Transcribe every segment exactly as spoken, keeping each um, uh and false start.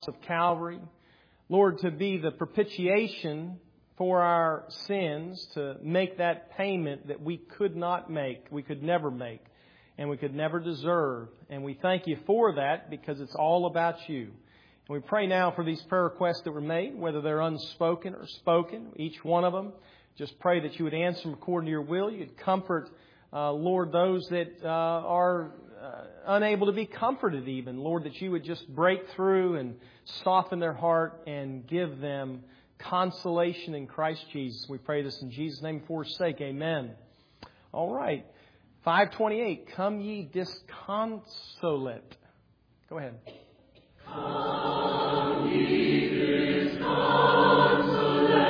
of Calvary. Lord, to be the propitiation for our sins, to make that payment that we could not make, we could never make, and we could never deserve. And we thank You for that because it's all about You. And we pray now for these prayer requests that were made, whether they're unspoken or spoken, each one of them. Just pray that You would answer them according to Your will. You'd comfort, uh, Lord, those that uh, are uh, unable to be comforted even. Lord, that You would just break through and soften their heart and give them consolation in Christ Jesus. We pray this in Jesus' name for His sake. Amen. All right. five twenty-eight. Come ye disconsolate. Go ahead. Come ye disconsolate.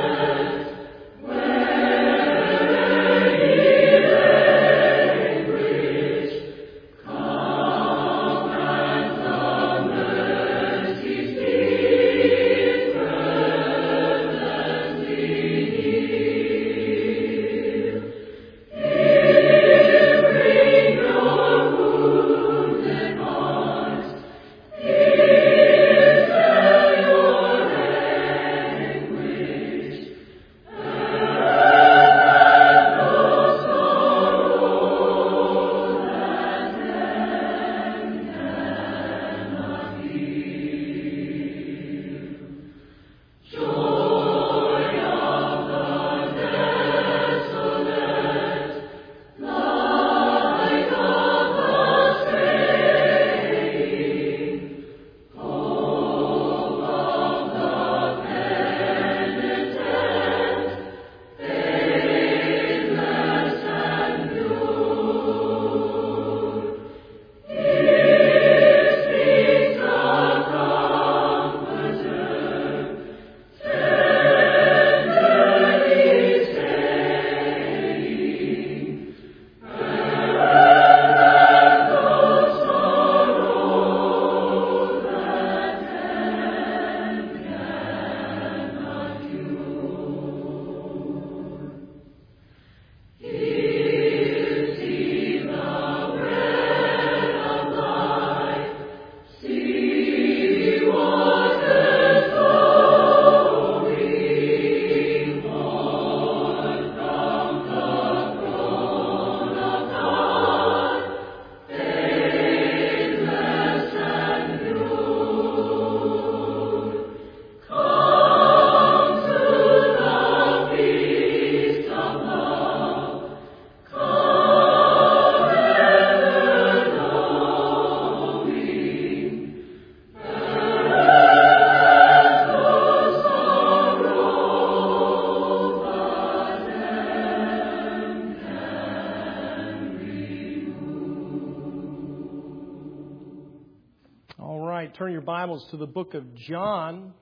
Turn your Bibles to the book of John,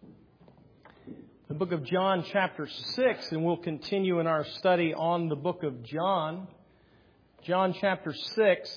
the book of John chapter six, and we'll continue in our study on the book of John. John chapter six.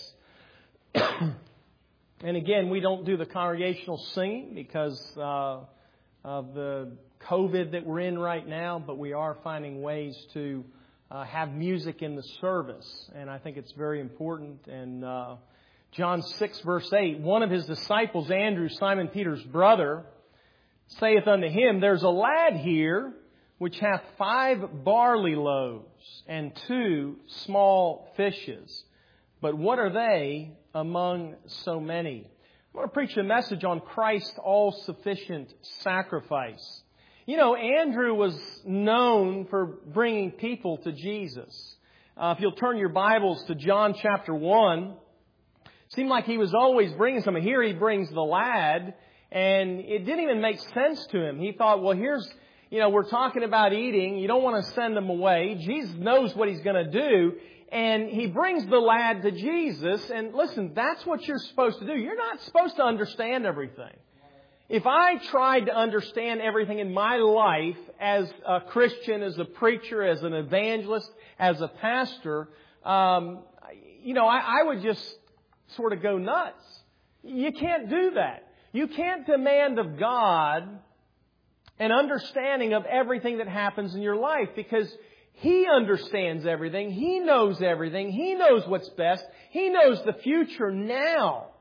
And again, we don't do the congregational singing because uh, of the COVID that we're in right now, but we are finding ways to uh, have music in the service, and I think it's very important. And uh John six, verse eight, one of His disciples, Andrew, Simon Peter's brother, saith unto Him, There's a lad here which hath five barley loaves and two small fishes. But what are they among so many? I'm going to preach a message on Christ's all-sufficient sacrifice. You know, Andrew was known for bringing people to Jesus. Uh, if you'll turn your Bibles to John chapter one, seemed like he was always bringing something. Here he brings the lad, and it didn't even make sense to him. He thought, well, here's, you know, we're talking about eating. You don't want to send them away. Jesus knows what He's going to do. And He brings the lad to Jesus. And listen, that's what you're supposed to do. You're not supposed to understand everything. If I tried to understand everything in my life as a Christian, as a preacher, as an evangelist, as a pastor, um, you know, I, I would just sort of go nuts. You can't do that. You can't demand of God an understanding of everything that happens in your life because He understands everything. He knows everything. He knows what's best. He knows the future now.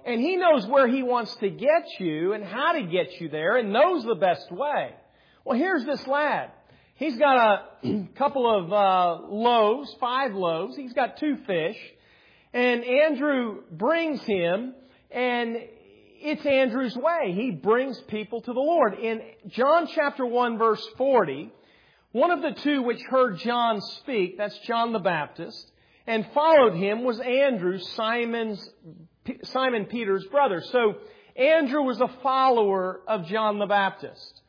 And He knows where He wants to get you and how to get you there and knows the best way. Well, here's this lad. He's got a couple of uh, loaves, five loaves. He's got two fish. And Andrew brings him, and it's Andrew's way. He brings people to the Lord. In John chapter one, verse forty, one of the two which heard John speak, that's John the Baptist, and followed him was Andrew, Simon's, Simon Peter's brother. So Andrew was a follower of John the Baptist.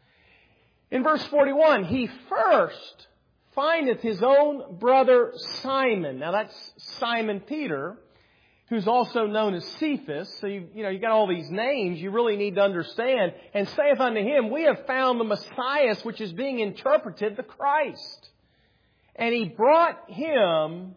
In verse forty-one, he first findeth his own brother Simon. Now that's Simon Peter, who's also known as Cephas. So you, you know, you got all these names you really need to understand. And saith unto him, we have found the Messiah, which is being interpreted the Christ. And he brought him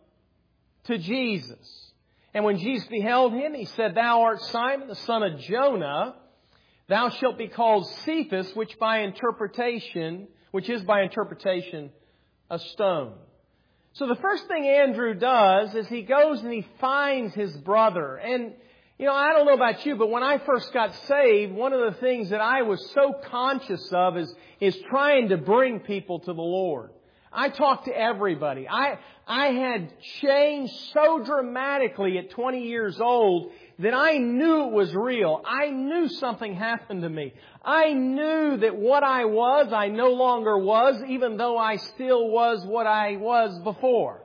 to Jesus. And when Jesus beheld him, he said, Thou art Simon, the son of Jonah. Thou shalt be called Cephas, which by interpretation, which is by interpretation a stone. So the first thing Andrew does is he goes and he finds his brother. And, you know, I don't know about you, but when I first got saved, one of the things that I was so conscious of is, is trying to bring people to the Lord. I talked to everybody. I, I had changed so dramatically at twenty years old that I knew it was real. I knew something happened to me. I knew that what I was, I no longer was, even though I still was what I was before.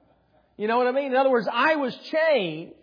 You know what I mean? In other words, I was changed,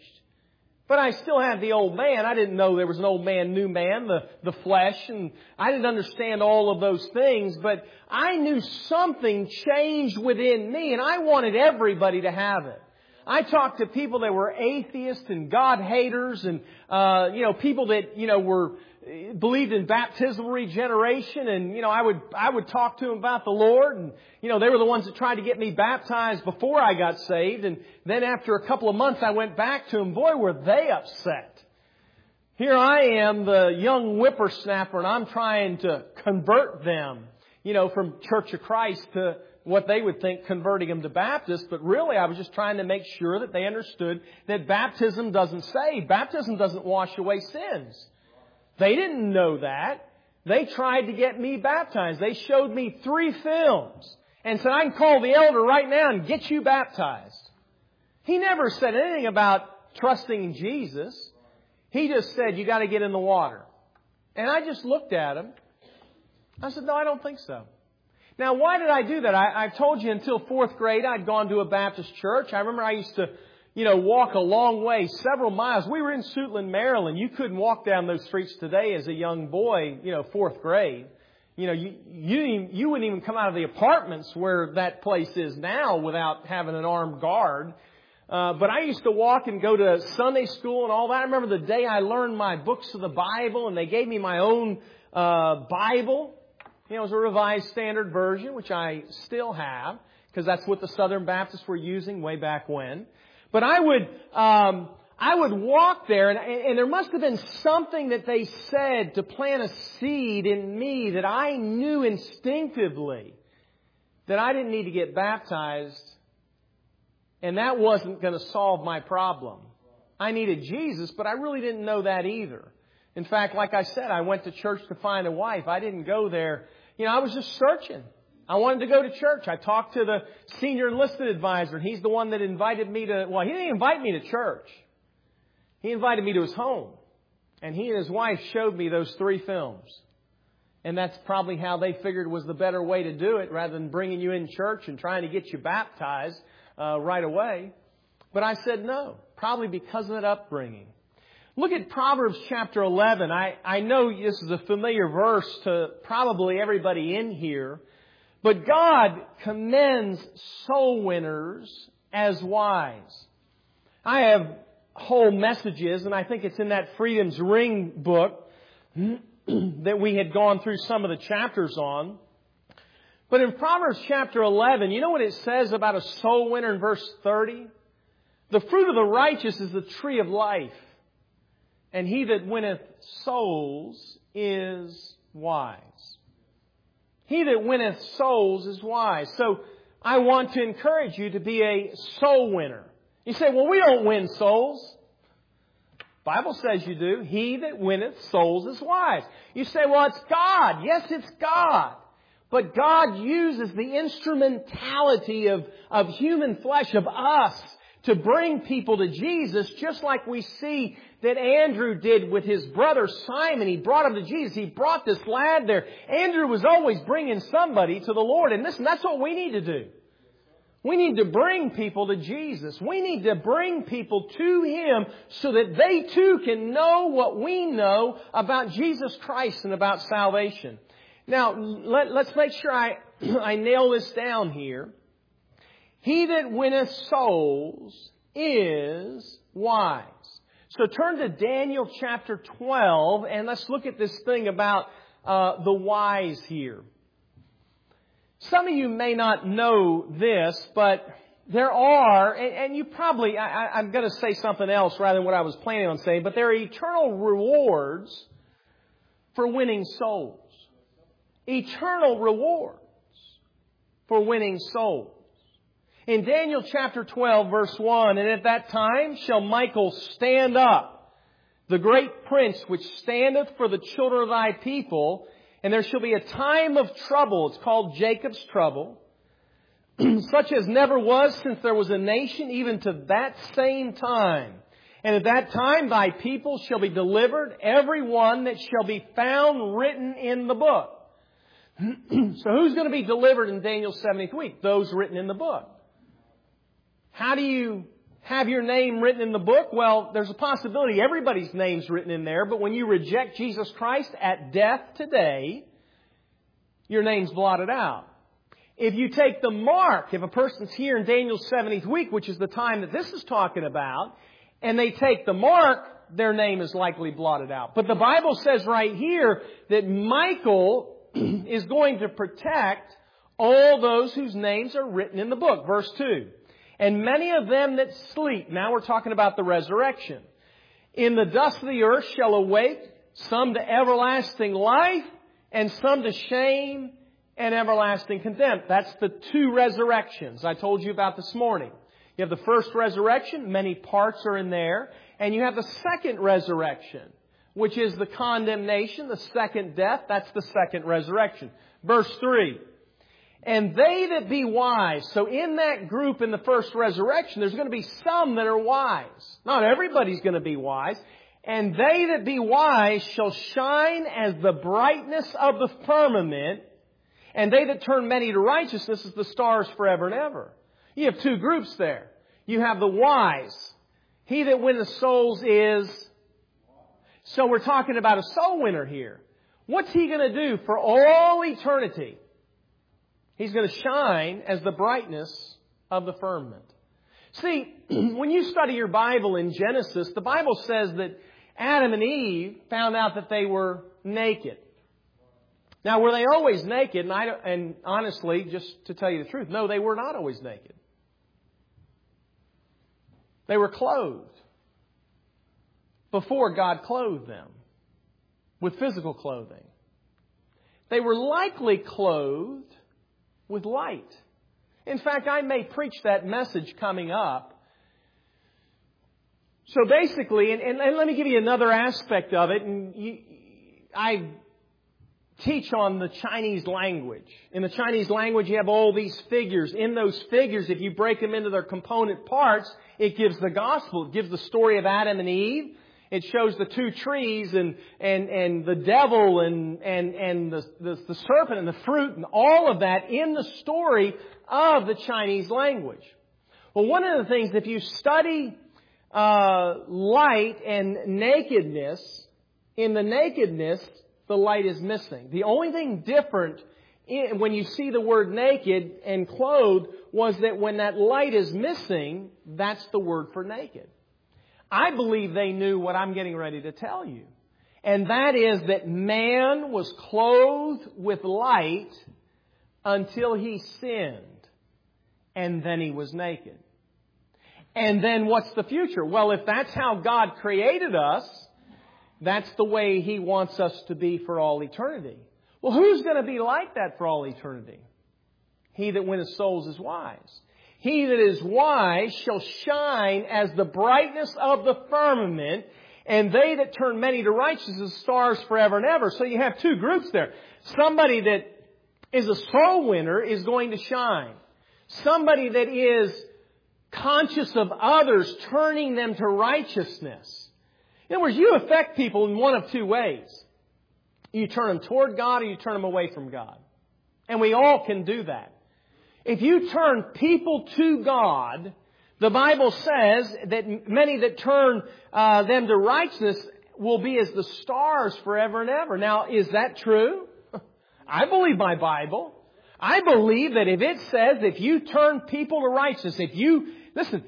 but I still had the old man. I didn't know there was an old man, new man, the, the flesh, and I didn't understand all of those things, but I knew something changed within me, and I wanted everybody to have it. I talked to people that were atheists and God haters and, uh, you know, people that, you know, were, believed in baptismal regeneration. And, you know, I would, I would talk to them about the Lord. And, you know, they were the ones that tried to get me baptized before I got saved. And then after a couple of months, I went back to them. Boy, were they upset. Here I am, the young whippersnapper, and I'm trying to convert them, you know, from Church of Christ to what they would think converting them to Baptist, but really I was just trying to make sure that they understood that baptism doesn't save. Baptism doesn't wash away sins. They didn't know that. They tried to get me baptized. They showed me three films and said, I can call the elder right now and get you baptized. He never said anything about trusting in Jesus. He just said, you got to get in the water. And I just looked at him. I said, no, I don't think so. Now, why did I do that? I, I've told you until fourth grade I'd gone to a Baptist church. I remember I used to, you know, walk a long way, several miles. We were in Suitland, Maryland. You couldn't walk down those streets today as a young boy, you know, fourth grade. You know, you you, didn't even, you wouldn't even come out of the apartments where that place is now without having an armed guard. Uh, but I used to walk and go to Sunday school and all that. I remember the day I learned my books of the Bible and they gave me my own uh Bible. You know, it was a Revised Standard Version, which I still have, because that's what the Southern Baptists were using way back when. But I would, um, I would walk there, and, and there must have been something that they said to plant a seed in me that I knew instinctively that I didn't need to get baptized, and that wasn't going to solve my problem. I needed Jesus, but I really didn't know that either. In fact, like I said, I went to church to find a wife. I didn't go there. You know, I was just searching. I wanted to go to church. I talked to the senior enlisted advisor, and he's the one that invited me to, well, he didn't invite me to church. He invited me to his home. And he and his wife showed me those three films. And that's probably how they figured was the better way to do it, rather than bringing you in church and trying to get you baptized uh, right away. But I said no, probably because of that upbringing. Look at Proverbs chapter eleven. I, I know this is a familiar verse to probably everybody in here. But God commends soul winners as wise. I have whole messages, and I think it's in that Freedom's Ring book that we had gone through some of the chapters on. But in Proverbs chapter eleven, you know what it says about a soul winner in verse thirty? The fruit of the righteous is the tree of life. And he that winneth souls is wise. He that winneth souls is wise. So I want to encourage you to be a soul winner. You say, well, we don't win souls. Bible says you do. He that winneth souls is wise. You say, well, it's God. Yes, it's God. But God uses the instrumentality of, of human flesh, of us, to bring people to Jesus, just like we see that Andrew did with his brother Simon. He brought him to Jesus. He brought this lad there. Andrew was always bringing somebody to the Lord. And listen, that's what we need to do. We need to bring people to Jesus. We need to bring people to Him so that they too can know what we know about Jesus Christ and about salvation. Now, let, let's make sure I, I nail this down here. He that winneth souls is wise. So turn to Daniel chapter twelve and let's look at this thing about uh, the wise here. Some of you may not know this, but there are, and, and you probably, I, I'm going to say something else rather than what I was planning on saying, but there are eternal rewards for winning souls. Eternal rewards for winning souls. In Daniel chapter twelve, verse one, and at that time shall Michael stand up, the great prince which standeth for the children of thy people, and there shall be a time of trouble. It's called Jacob's trouble, such as never was since there was a nation, even to that same time. And at that time thy people shall be delivered, every one that shall be found written in the book. So who's going to be delivered in Daniel's seventieth week? Those written in the book. How do you have your name written in the book? Well, there's a possibility everybody's name's written in there, but when you reject Jesus Christ at death today, your name's blotted out. If you take the mark, if a person's here in Daniel's seventieth week, which is the time that this is talking about, and they take the mark, their name is likely blotted out. But the Bible says right here that Michael is going to protect all those whose names are written in the book. Verse two. And many of them that sleep, now we're talking about the resurrection, in the dust of the earth shall awake, some to everlasting life, and some to shame and everlasting contempt. That's the two resurrections I told you about this morning. You have the first resurrection, many parts are in there, and you have the second resurrection, which is the condemnation, the second death. That's the second resurrection. Verse three. And they that be wise. So in that group in the first resurrection, there's going to be some that are wise. Not everybody's going to be wise. And they that be wise shall shine as the brightness of the firmament. And they that turn many to righteousness as the stars forever and ever. You have two groups there. You have the wise. He that winneth souls is... So we're talking about a soul winner here. What's he going to do for all eternity? He's going to shine as the brightness of the firmament. See, when you study your Bible in Genesis, the Bible says that Adam and Eve found out that they were naked. Now, were they always naked? And, I, and honestly, just to tell you the truth, no, they were not always naked. They were clothed before God clothed them with physical clothing. They were likely clothed with light. In fact, I may preach that message coming up. So basically, and, and, and let me give you another aspect of it. And you, I teach on the Chinese language. In the Chinese language, you have all these figures. In those figures, if you break them into their component parts, it gives the gospel. It gives the story of Adam and Eve. It shows the two trees and, and, and the devil and, and, and the, the, the serpent and the fruit and all of that in the story of the Chinese language. Well, one of the things, if you study uh, light and nakedness, in the nakedness, the light is missing. The only thing different in, when you see the word naked and clothed was that when that light is missing, that's the word for naked. I believe they knew what I'm getting ready to tell you. And that is that man was clothed with light until he sinned. And then he was naked. And then what's the future? Well, if that's how God created us, that's the way He wants us to be for all eternity. Well, who's going to be like that for all eternity? He that winneth souls is wise. He that is wise shall shine as the brightness of the firmament, And they that turn many to righteousness, stars forever and ever. So you have two groups there. Somebody that is a soul winner is going to shine. Somebody that is conscious of others, turning them to righteousness. In other words, you affect people in one of two ways. You turn them toward God or you turn them away from God. And we all can do that. If you turn people to God, the Bible says that many that turn uh, them to righteousness will be as the stars forever and ever. Now, is that true? I believe my Bible. I believe that if it says if you turn people to righteousness, if you, listen,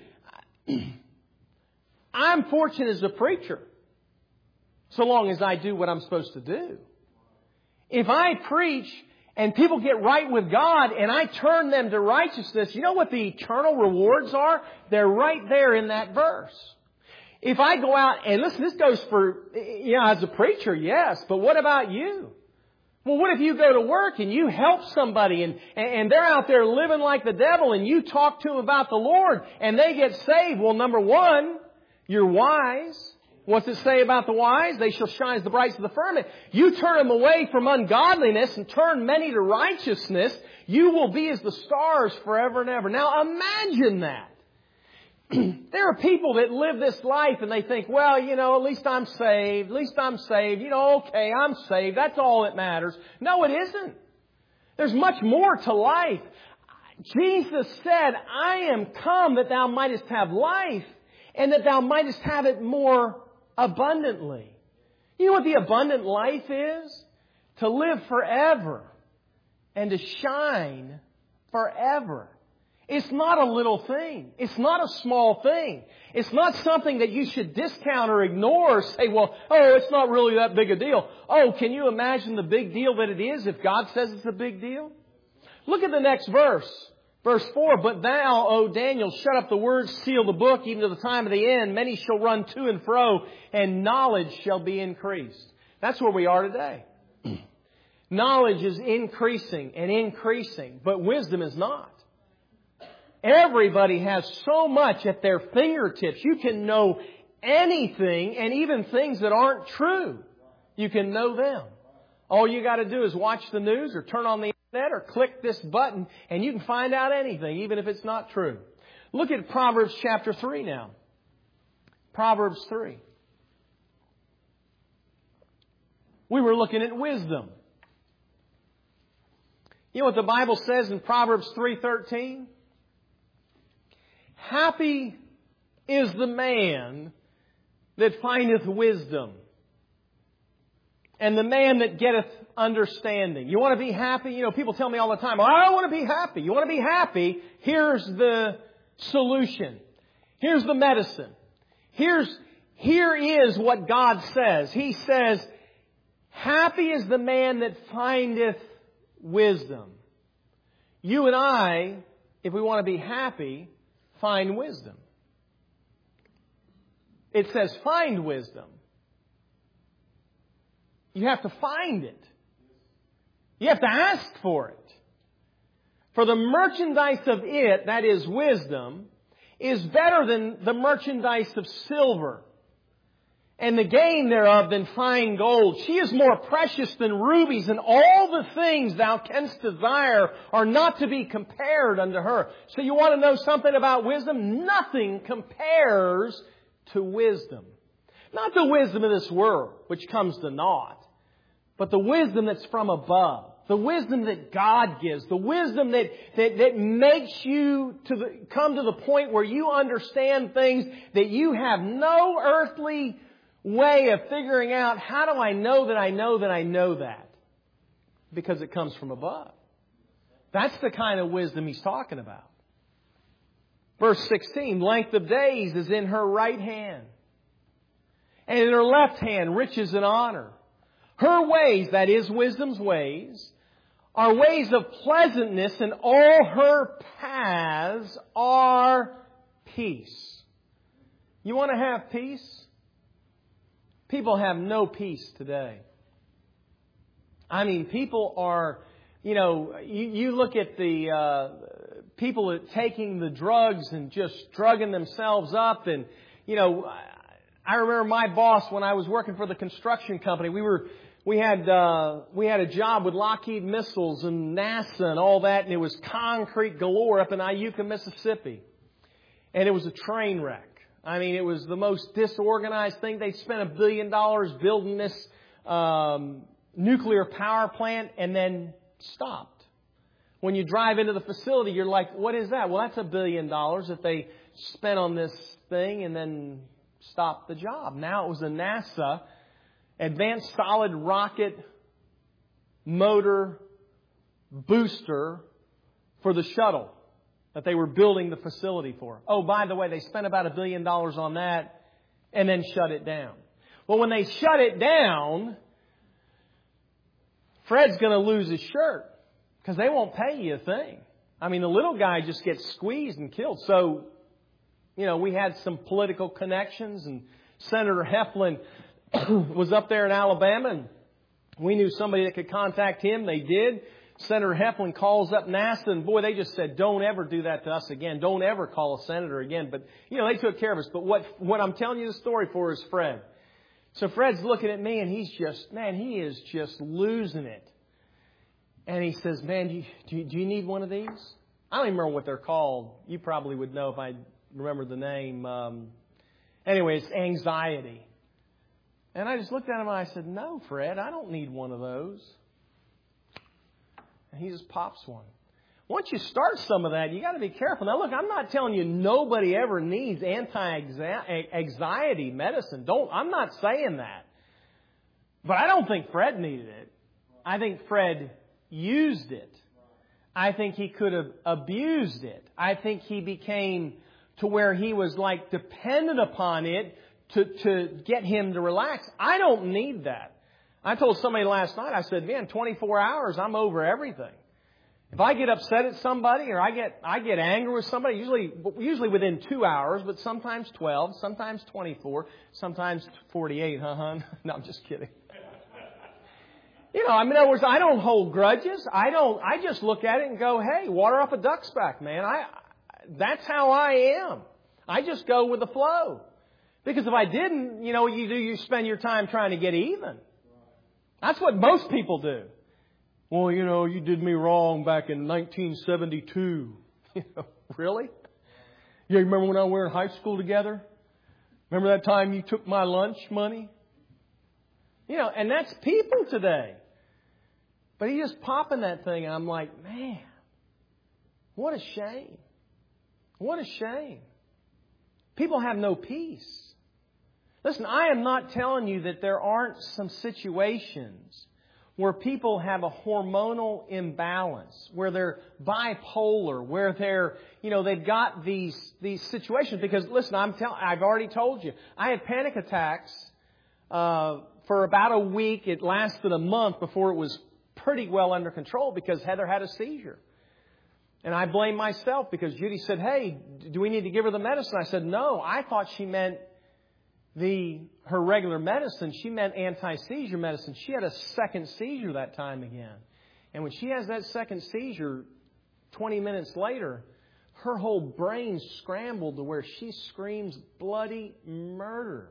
I'm fortunate as a preacher, so long as I do what I'm supposed to do. If I preach and people get right with God and I turn them to righteousness, you know what the eternal rewards are? They're right there in that verse. If I go out, and listen, this goes for, you know, as a preacher, yes, but what about you? Well, what if you go to work and you help somebody and, and they're out there living like the devil and you talk to them about the Lord and they get saved? Well, number one, you're wise. What's it say about the wise? They shall shine as the brightness of the firmament. You turn them away from ungodliness and turn many to righteousness, you will be as the stars forever and ever. Now imagine that. There are people that live this life and they think, well, you know, at least I'm saved. At least I'm saved. You know, okay, I'm saved. That's all that matters. No, it isn't. There's much more to life. Jesus said, I am come that thou mightest have life and that thou mightest have it more abundantly. You know what the abundant life is? To live forever and to shine forever. It's not a little thing. It's not a small thing. It's not something that you should discount or ignore or say, well, oh, it's not really that big a deal. Oh, can you imagine the big deal that it is if God says it's a big deal? Look at the next verse. Verse four, but thou, O Daniel, shut up the words, seal the book, even to the time of the end. Many shall run to and fro, and knowledge shall be increased. That's where we are today. Knowledge is increasing and increasing, but wisdom is not. Everybody has so much at their fingertips. You can know anything, and even things that aren't true. You can know them. All you got to do is watch the news or turn on the internet or click this button, and you can find out anything, even if it's not true. Look at Proverbs chapter three now. Proverbs three. We were looking at wisdom. You know what the Bible says in Proverbs three thirteen? Happy is the man that findeth wisdom, and the man that getteth understanding. You want to be happy? You know, people tell me all the time, oh, I want to be happy. You want to be happy? Here's the solution. Here's the medicine. Here's, here is what God says. He says, happy is the man that findeth wisdom. You and I, if we want to be happy, find wisdom. It says find wisdom. You have to find it. You have to ask for it. For the merchandise of it, that is wisdom, is better than the merchandise of silver, and the gain thereof than fine gold. She is more precious than rubies, and all the things thou canst desire are not to be compared unto her. So you want to know something about wisdom? Nothing compares to wisdom. Not the wisdom of this world, which comes to naught, but the wisdom that's from above. The wisdom that God gives. The wisdom that, that, that makes you to the, come to the point where you understand things that you have no earthly way of figuring out, how do I know that I know that I know that? Because it comes from above. That's the kind of wisdom he's talking about. Verse sixteen, length of days is in her right hand, and in her left hand riches and honor. Her ways, that is wisdom's ways, are ways of pleasantness, and all her paths are peace. You want to have peace? People have no peace today. I mean, people are, you know, you, you look at the uh, people taking the drugs and just drugging themselves up. And, you know, I remember my boss when I was working for the construction company. We were we had uh, we had a job with Lockheed Missiles and NASA and all that, and it was concrete galore up in Iuka, Mississippi, and it was a train wreck. I mean, it was the most disorganized thing. They spent a billion dollars building this um, nuclear power plant, and then stopped. When you drive into the facility, you're like, "What is that?" Well, that's a billion dollars that they spent on this thing, and then stopped the job. Now it was a NASA Advanced Solid Rocket Motor Booster for the shuttle that they were building the facility for. Oh, by the way, they spent about a billion dollars on that and then shut it down. Well, when they shut it down, Fred's going to lose his shirt because they won't pay you a thing. I mean, the little guy just gets squeezed and killed. So, you know, we had some political connections, and Senator Heflin was up there in Alabama, and we knew somebody that could contact him. They did. Senator Heflin calls up NASA, and boy, they just said, don't ever do that to us again. Don't ever call a senator again. But, you know, they took care of us. But what, what I'm telling you the story for is Fred. So Fred's looking at me, and he's just, man, he is just losing it. And he says, man, do you, do you, do you need one of these? I don't even remember what they're called. You probably would know if I remember the name. Um, anyway, it's anxiety. And I just looked at him and I said, no, Fred, I don't need one of those. And he just pops one. Once you start some of that, you got to be careful. Now, look, I'm not telling you nobody ever needs anti-anxiety medicine. Don't. I'm not saying that. But I don't think Fred needed it. I think Fred used it. I think he could have abused it. I think he became to where he was like dependent upon it to, to get him to relax. I don't need that. I told somebody last night, I said, man, twenty-four hours, I'm over everything. If I get upset at somebody or I get I get angry with somebody, usually usually within two hours, but sometimes twelve, sometimes twenty-four, sometimes forty-eight, huh, hon? No, I'm just kidding. You know, I mean, in other words, I don't hold grudges. I don't. I just look at it and go, hey, water off a duck's back, man. I. That's how I am. I just go with the flow. Because if I didn't, you know what you do? You spend your time trying to get even. That's what most people do. Well, you know, you did me wrong back in nineteen seventy-two. You know, really? You remember when I were in high school together? Remember that time you took my lunch money? You know, and that's people today. But he's just popping that thing, and I'm like, man, what a shame. What a shame. People have no peace. Listen, I am not telling you that there aren't some situations where people have a hormonal imbalance, where they're bipolar, where they're, you know, they've got these these situations. Because listen, I'm tell, I've already told you, I had panic attacks uh, for about a week. It lasted a month before it was pretty well under control because Heather had a seizure. And I blame myself because Judy said, hey, do we need to give her the medicine? I said, no, I thought she meant the her regular medicine. She meant anti-seizure medicine. She had a second seizure that time again. And when she has that second seizure, twenty minutes later, her whole brain scrambled to where she screams bloody murder.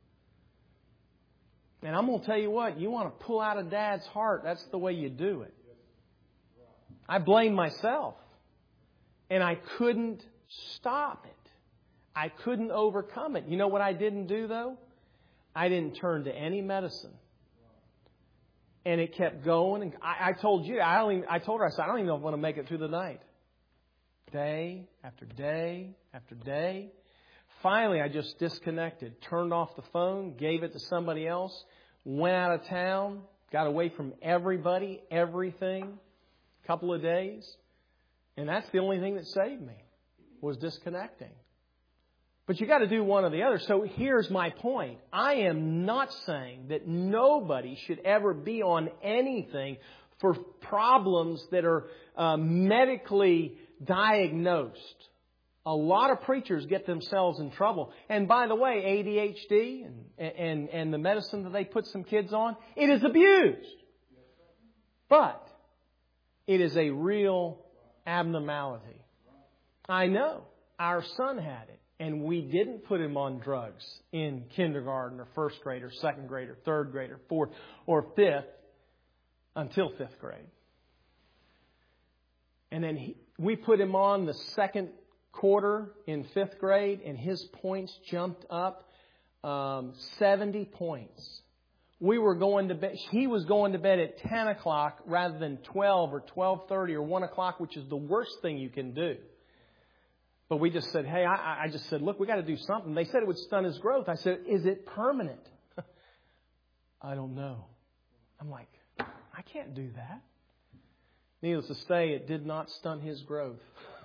And I'm going to tell you what, you want to pull out a dad's heart, that's the way you do it. I blame myself. And I couldn't stop it. I couldn't overcome it. You know what I didn't do, though? I didn't turn to any medicine. And it kept going. And I, I told you, I, only, I told her, I said, I don't even know if I want to make it through the night. Day after day after day. Finally, I just disconnected, turned off the phone, gave it to somebody else, went out of town, got away from everybody, everything, a couple of days. And that's the only thing that saved me, was disconnecting. But you got to do one or the other. So here's my point. I am not saying that nobody should ever be on anything for problems that are uh, medically diagnosed. A lot of preachers get themselves in trouble. And by the way, A D H D and, and, and the medicine that they put some kids on, it is abused. But it is a real abnormality. I know. Our son had it. And we didn't put him on drugs in kindergarten or first grade or second grade or third grade or fourth or fifth until fifth grade. And then he, we put him on the second quarter in fifth grade, and his points jumped up um, seventy points. We were going to bed. He was going to bed at ten o'clock rather than twelve or twelve thirty or one o'clock, which is the worst thing you can do. But we just said, hey, I, I just said, look, we got to do something. They said it would stunt his growth. I said, is it permanent? I don't know. I'm like, I can't do that. Needless to say, it did not stunt his growth.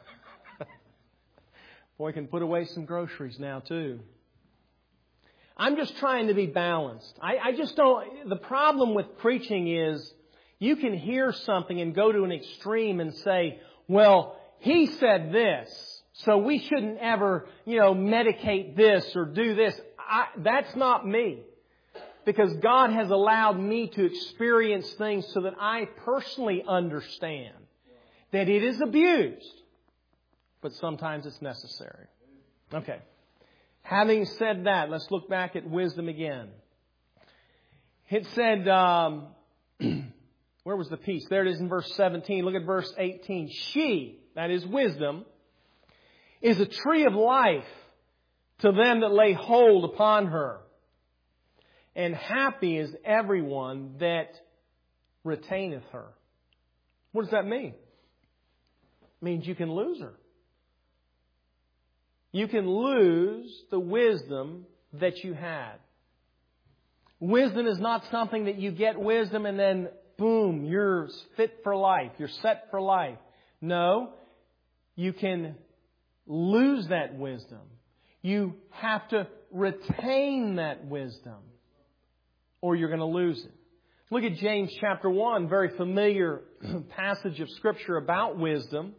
Boy can put away some groceries now, too. I'm just trying to be balanced. I, I just don't... The problem with preaching is you can hear something and go to an extreme and say, well, he said this, so we shouldn't ever, you know, medicate this or do this. I, that's not me. Because God has allowed me to experience things so that I personally understand that it is abused. But sometimes it's necessary. Okay. Having said that, let's look back at wisdom again. It said, um, where was the piece? There it is in verse seventeen. Look at verse eighteen. She, that is wisdom, is a tree of life to them that lay hold upon her. And happy is everyone that retaineth her. What does that mean? It means you can lose her. You can lose the wisdom that you had. Wisdom is not something that you get wisdom and then, boom, you're fit for life. You're set for life. No, you can lose that wisdom. You have to retain that wisdom, or you're going to lose it. Look at James chapter one, very familiar passage of Scripture about wisdom.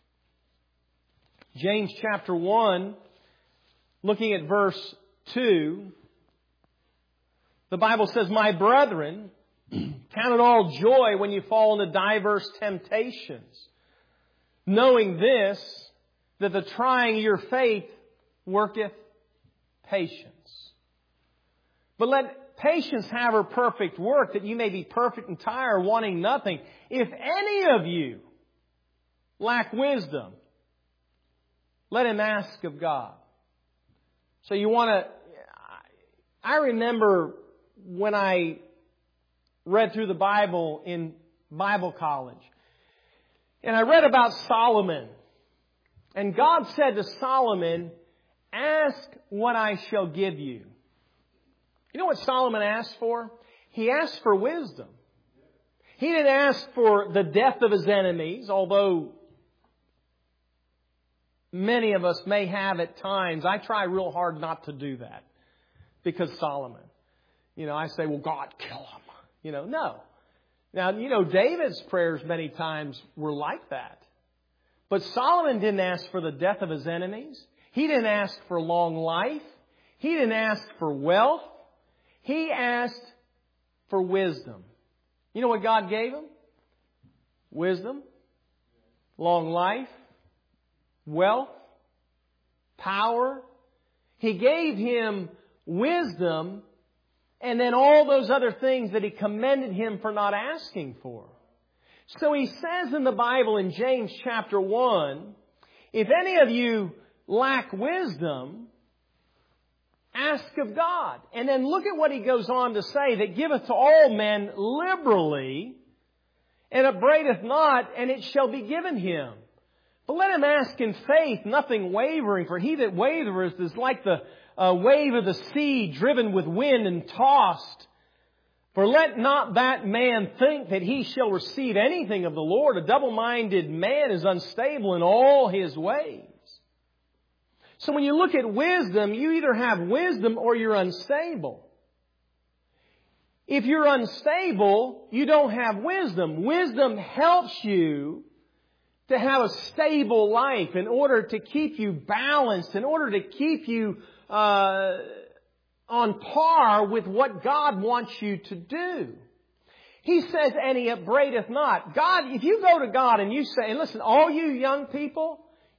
James chapter one, looking at verse two, the Bible says, my brethren, count it all joy when you fall into diverse temptations, knowing this, that the trying of your faith worketh patience. But let patience have her perfect work, that you may be perfect and entire, wanting nothing. If any of you lack wisdom, let him ask of God. So you want to... I remember when I read through the Bible in Bible college, and I read about Solomon. And God said to Solomon, ask what I shall give you. You know what Solomon asked for? He asked for wisdom. He didn't ask for the death of his enemies, although many of us may have at times. I try real hard not to do that because Solomon. You know, I say, well, God, kill him. You know, no. Now, you know, David's prayers many times were like that. But Solomon didn't ask for the death of his enemies. He didn't ask for long life. He didn't ask for wealth. He asked for wisdom. You know what God gave him? Wisdom, long life, wealth, power. He gave him wisdom and then all those other things that He commended him for not asking for. So He says in the Bible in James chapter one, if any of you lack wisdom, ask of God. And then look at what He goes on to say, that giveth to all men liberally, and upbraideth not, and it shall be given him. But let him ask in faith, nothing wavering, for he that wavereth is like the uh, wave of the sea, driven with wind and tossed. For let not that man think that he shall receive anything of the Lord. A double-minded man is unstable in all his ways. So when you look at wisdom, you either have wisdom or you're unstable. If you're unstable, you don't have wisdom. Wisdom helps you to have a stable life in order to keep you balanced, in order to keep you uh, on par with what God wants you to do. He says, and He upbraideth not. God, if you go to God and you say, and listen, all you young people,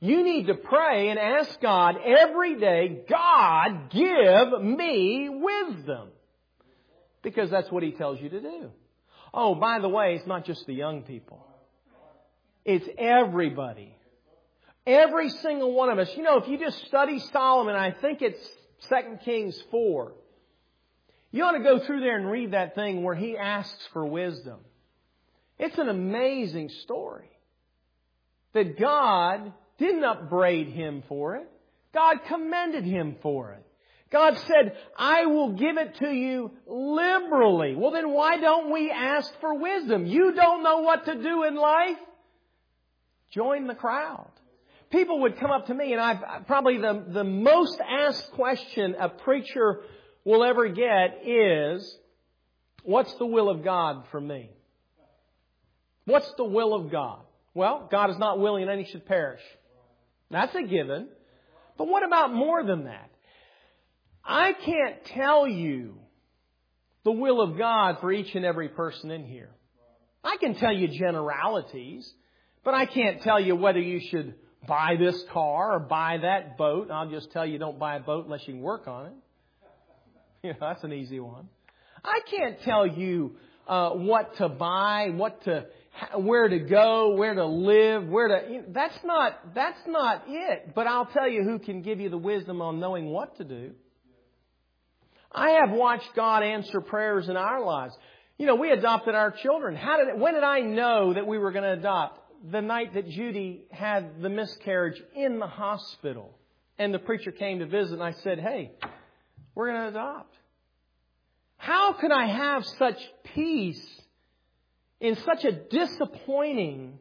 You need to pray and ask God every day, God, give me wisdom. Because that's what He tells you to do. Oh, by the way, it's not just the young people. It's everybody. Every single one of us. You know, if you just study Solomon, I think it's Second Kings four. You ought to go through there and read that thing where he asks for wisdom. It's an amazing story. That God didn't upbraid him for it. God commended him for it. God said, I will give it to you liberally. Well, then why don't we ask for wisdom? You don't know what to do in life? Join the crowd. People would come up to me, and I probably the, the most asked question a preacher will ever get is, what's the will of God for me? What's the will of God? Well, God is not willing that any should perish. That's a given. But what about more than that? I can't tell you the will of God for each and every person in here. I can tell you generalities, but I can't tell you whether you should buy this car or buy that boat. I'll just tell you don't buy a boat unless you can work on it. You know, that's an easy one. I can't tell you uh, what to buy, what to, where to go, where to live, where to. You know, that's not that's not it. But I'll tell you who can give you the wisdom on knowing what to do. I have watched God answer prayers in our lives. You know, we adopted our children. How did it, when did I know that we were going to adopt? The night that Judy had the miscarriage in the hospital. And the preacher came to visit and I said, hey, we're going to adopt. How can I have such peace in such a disappointing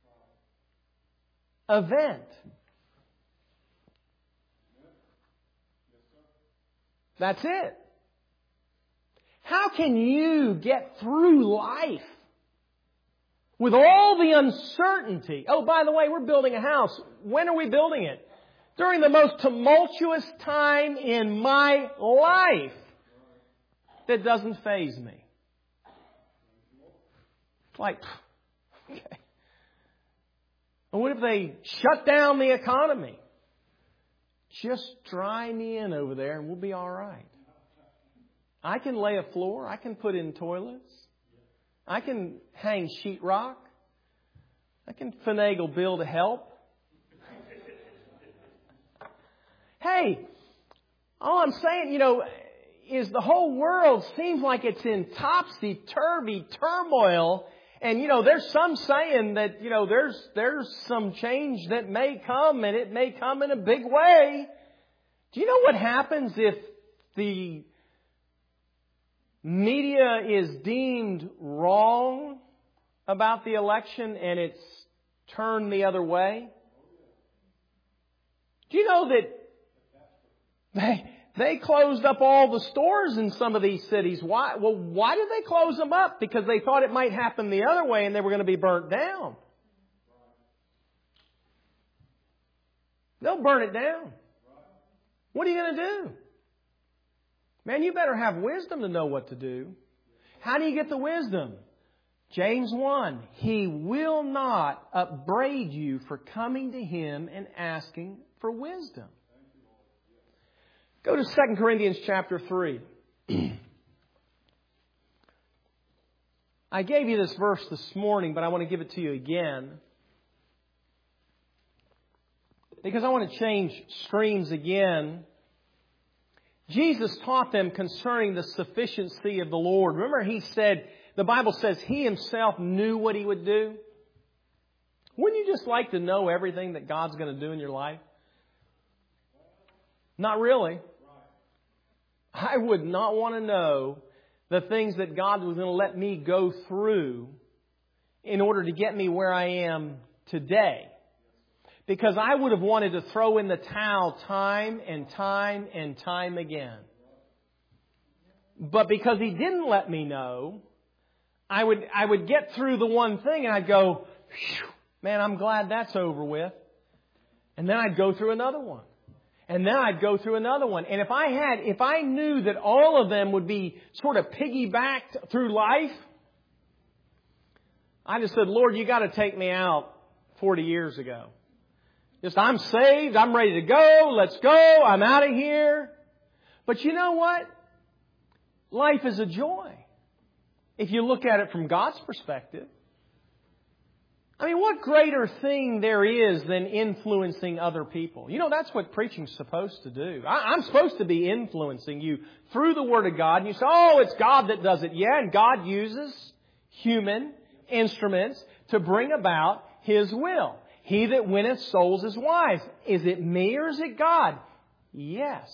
event? That's it. How can you get through life with all the uncertainty? Oh, by the way, we're building a house. When are we building it? During the most tumultuous time in my life. That doesn't faze me. It's like, okay. And what if they shut down the economy? Just dry me in over there and we'll be all right. I can lay a floor. I can put in toilets. I can hang sheetrock. I can finagle Bill to help. Hey, all I'm saying, you know, is the whole world seems like it's in topsy-turvy turmoil. And, you know, there's some saying that, you know, there's there's some change that may come and it may come in a big way. Do you know what happens if the media is deemed wrong about the election and it's turned the other way? Do you know that they they closed up all the stores in some of these cities? Why? Well, why did they close them up? Because they thought it might happen the other way and they were going to be burnt down. They'll burn it down. What are you going to do? Man, you better have wisdom to know what to do. How do you get the wisdom? James one, He will not upbraid you for coming to Him and asking for wisdom. Go to Second Corinthians chapter three. I gave you this verse this morning, but I want to give it to you again. Because I want to change streams again. Jesus taught them concerning the sufficiency of the Lord. Remember, He said, the Bible says He Himself knew what He would do. Wouldn't you just like to know everything that God's going to do in your life? Not really. I would not want to know the things that God was going to let me go through in order to get me where I am today. Because I would have wanted to throw in the towel time and time and time again. But because He didn't let me know, I would I would get through the one thing and I'd go, man, I'm glad that's over with. And then I'd go through another one. And then I'd go through another one. And if I had, if I knew that all of them would be sort of piggybacked through life, I just said, Lord, you got to take me out forty years ago. Just, I'm saved, I'm ready to go, let's go, I'm out of here. But you know what? Life is a joy. If you look at it from God's perspective. I mean, what greater thing there is than influencing other people? You know, that's what preaching's supposed to do. I, I'm supposed to be influencing you through the Word of God. And you say, oh, it's God that does it. Yeah, and God uses human instruments to bring about His will. He that winneth souls is wise. Is it me or is it God? Yes.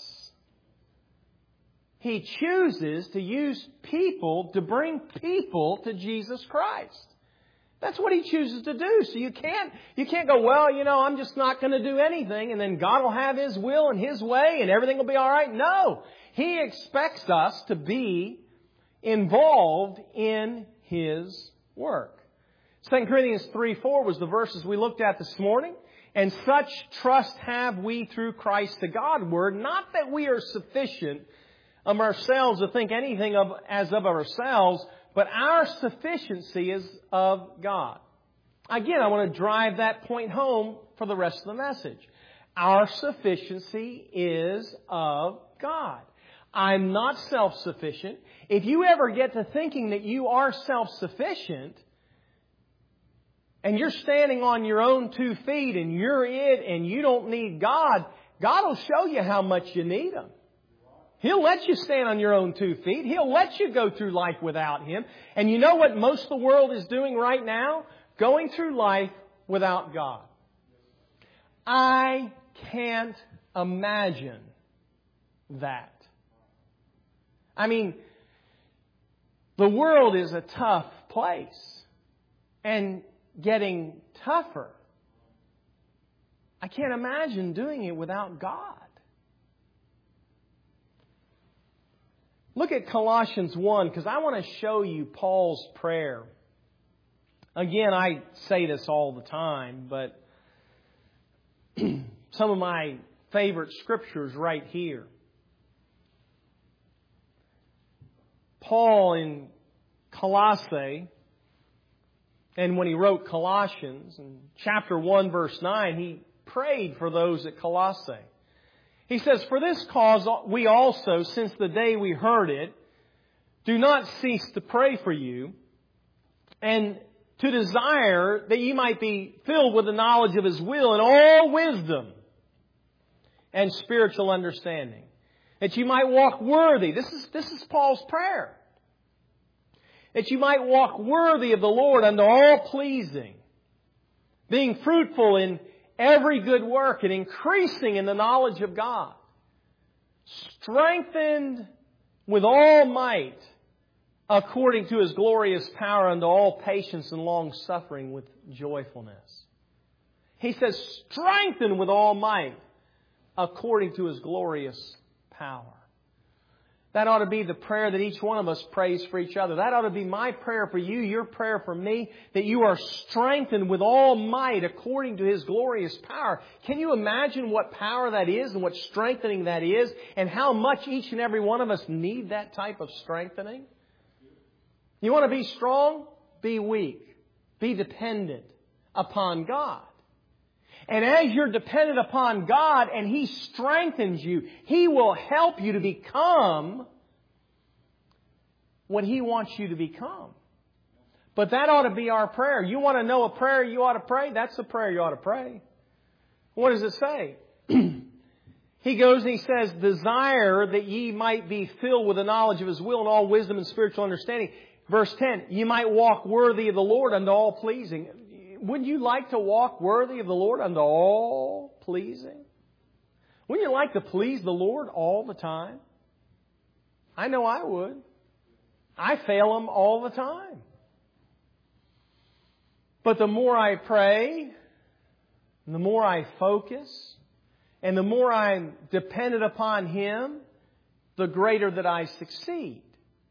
He chooses to use people to bring people to Jesus Christ. That's what He chooses to do. So you can't, you can't go, well, you know, I'm just not going to do anything and then God will have His will and His way and everything will be all right. No. He expects us to be involved in His work. Second Corinthians three four was the verses we looked at this morning. And such trust have we through Christ to Godward, not that we are sufficient of ourselves to think anything of as of ourselves, but our sufficiency is of God. Again, I want to drive that point home for the rest of the message. Our sufficiency is of God. I'm not self-sufficient. If you ever get to thinking that you are self-sufficient, and you're standing on your own two feet, and you're it, and you don't need God, God will show you how much you need Him. He'll let you stand on your own two feet. He'll let you go through life without Him. And you know what most of the world is doing right now? Going through life without God. I can't imagine that. I mean, the world is a tough place and getting tougher. I can't imagine doing it without God. Look at Colossians one, because I want to show you Paul's prayer. Again, I say this all the time, but some of my favorite scriptures right here. Paul in Colossae, and when he wrote Colossians, in chapter one, verse nine, he prayed for those at Colossae. He says, for this cause we also, since the day we heard it, do not cease to pray for you, and to desire that you might be filled with the knowledge of His will and all wisdom and spiritual understanding. That you might walk worthy. This is, this is Paul's prayer. That you might walk worthy of the Lord unto all pleasing, being fruitful in every good work and increasing in the knowledge of God, strengthened with all might according to His glorious power unto all patience and long suffering with joyfulness. He says, strengthened with all might according to His glorious power. That ought to be the prayer that each one of us prays for each other. That ought to be my prayer for you, your prayer for me, that you are strengthened with all might according to His glorious power. Can you imagine what power that is and what strengthening that is, and how much each and every one of us need that type of strengthening? You want to be strong? Be weak. Be dependent upon God. And as you're dependent upon God and He strengthens you, He will help you to become what He wants you to become. But that ought to be our prayer. You want to know a prayer you ought to pray? That's the prayer you ought to pray. What does it say? He goes and he says, desire that ye might be filled with the knowledge of His will and all wisdom and spiritual understanding. Verse ten, you might walk worthy of the Lord unto all pleasing. Wouldn't you like to walk worthy of the Lord unto all pleasing? Wouldn't you like to please the Lord all the time? I know I would. I fail Him all the time. But the more I pray, the more I focus, and the more I'm dependent upon Him, the greater that I succeed.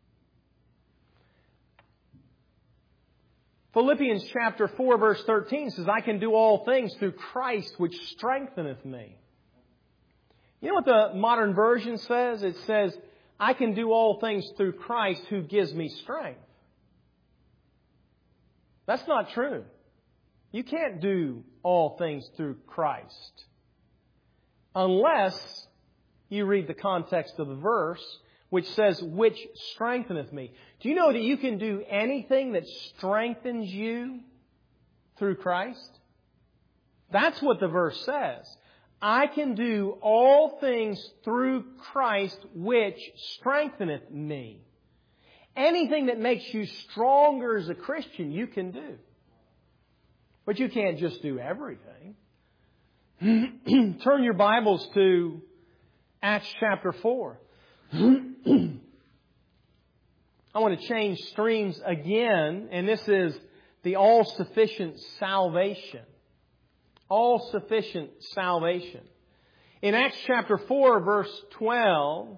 Philippians chapter four verse thirteen says, I can do all things through Christ which strengtheneth me. You know what the modern version says? It says, I can do all things through Christ who gives me strength. That's not true. You can't do all things through Christ unless you read the context of the verse, which says, which strengtheneth me. Do you know that you can do anything that strengthens you through Christ? That's what the verse says. I can do all things through Christ, which strengtheneth me. Anything that makes you stronger as a Christian, you can do. But you can't just do everything. Turn your Bibles to Acts chapter four. I want to change streams again, and this is the all-sufficient salvation. All-sufficient salvation. In Acts chapter four, verse twelve,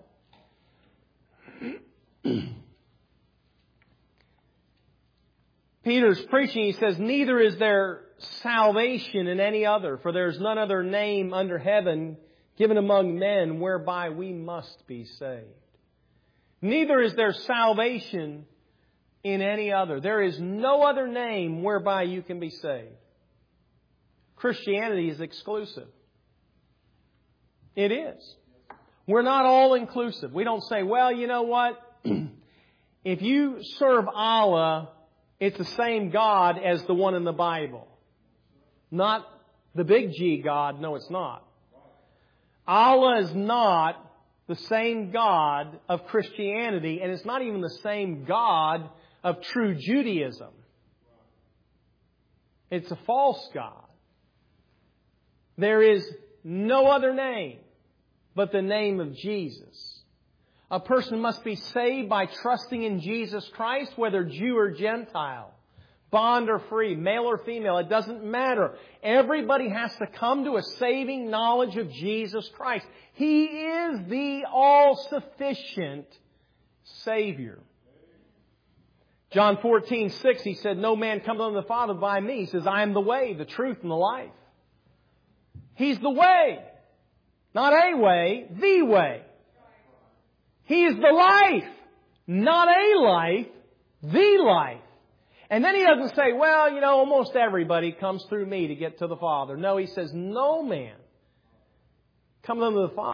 Peter's preaching, he says, neither is there salvation in any other, for there is none other name under heaven given among men whereby we must be saved. Neither is there salvation in any other. There is no other name whereby you can be saved. Christianity is exclusive. It is. We're not all inclusive. We don't say, well, you know what? If you serve Allah, it's the same God as the one in the Bible. Not the big G God. No, it's not. Allah is not the same God of Christianity, and it's not even the same God of true Judaism. It's a false God. There is no other name but the name of Jesus. A person must be saved by trusting in Jesus Christ, whether Jew or Gentile, bond or free, male or female. It doesn't matter. Everybody has to come to a saving knowledge of Jesus Christ. He is the all-sufficient Savior. John fourteen six, He said, no man comes unto the Father by me. He says, I am the way, the truth, and the life. He's the way. Not a way, the way. He is the life. Not a life, the life. And then He doesn't say, well, you know, almost everybody comes through me to get to the Father. No, He says, no man comes unto the Father